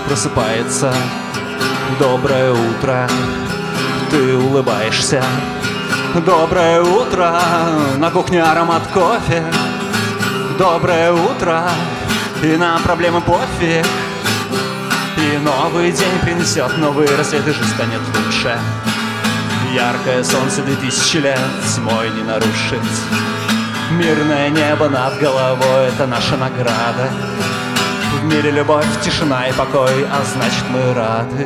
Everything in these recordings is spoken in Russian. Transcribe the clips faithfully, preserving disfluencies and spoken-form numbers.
просыпается. Доброе утро, ты улыбаешься. Доброе утро, на кухне аромат кофе. Доброе утро, и на проблемы пофиг. И новый день принесет новый рассвет, и жизнь станет лучше. Яркое солнце две тысячи лет тьмой не нарушить. Мирное небо над головой — это наша награда. В мире любовь, тишина и покой, а значит мы рады.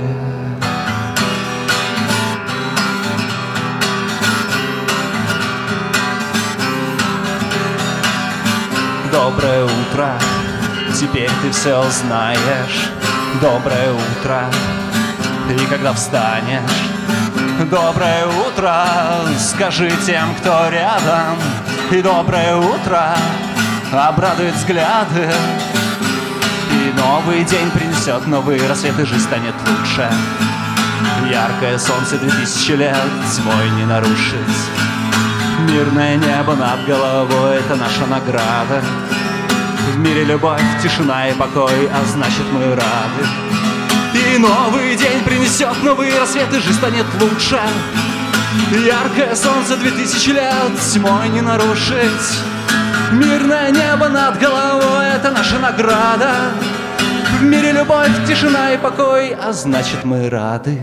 Доброе утро, теперь ты все знаешь. Доброе утро, и когда встанешь. Доброе утро, скажи тем, кто рядом. И доброе утро обрадует взгляды. И новый день принесет новый рассвет, и жизнь станет лучше. Яркое солнце две тысячи лет тьмой не нарушить. Мирное небо над головой — это наша награда. В мире любовь, тишина и покой, а значит мы рады. И новый день принесет новый рассвет, и жизнь станет лучше. Яркое солнце две тысячи лет тьмой не нарушить. Мирное небо над головой — это наша награда. В мире любовь, тишина и покой, а значит мы рады.